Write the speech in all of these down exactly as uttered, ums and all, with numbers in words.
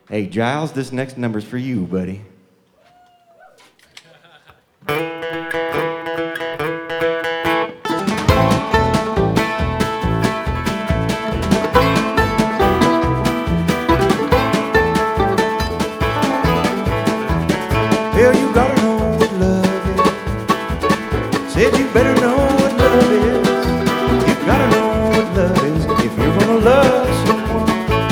Hey, Giles, this next number's for you, buddy. Well, you gotta know what love is. Said you better know what love is. You gotta know what love is if you're gonna love someone.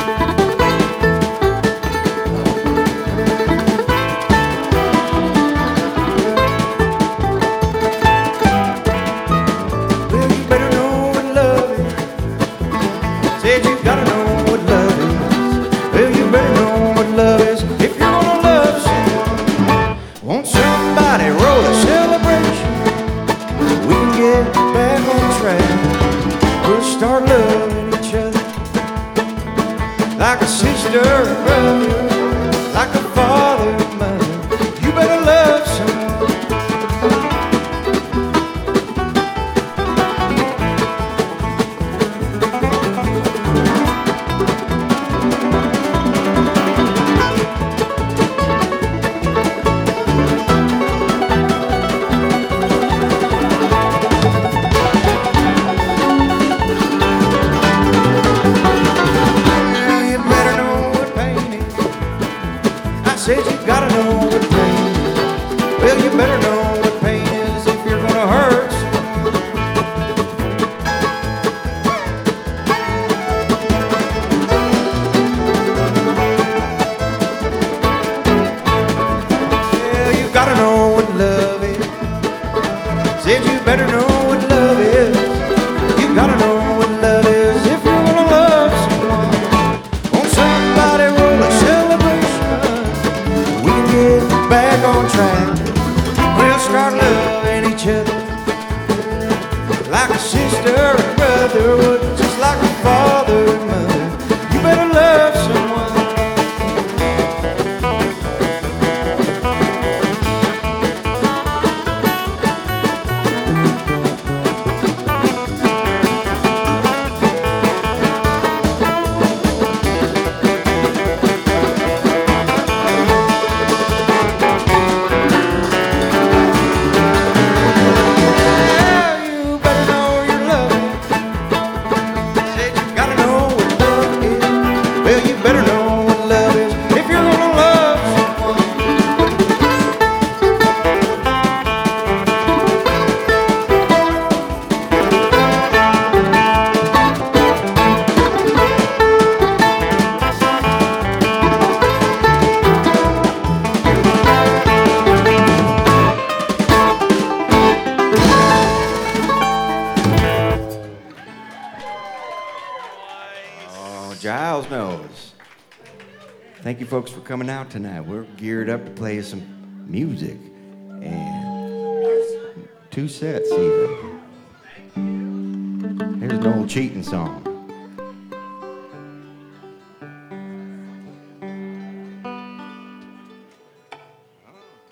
Well, you better know what love is. Said you gotta know what love is. Well, you better know what love is if you're gonna love someone. Won't somebody roll a celebration? We can get back on track. We'll start loving each other like a sister and brother, like a father and mother. You better love someone. Said you gotta know what pain is. Well, you better know what pain is if you're gonna hurt someone. Well, you gotta know what love is. Said you better know what love is. You gotta know what love is if you're gonna love someone. Won't somebody roll a celebration? We can get back on track. We'll start loving each other like a sister and brother would, just like a father and mother. You better love someone. Giles knows. Thank you folks for coming out tonight. We're geared up to play some music and two sets even. Here's an old cheating song.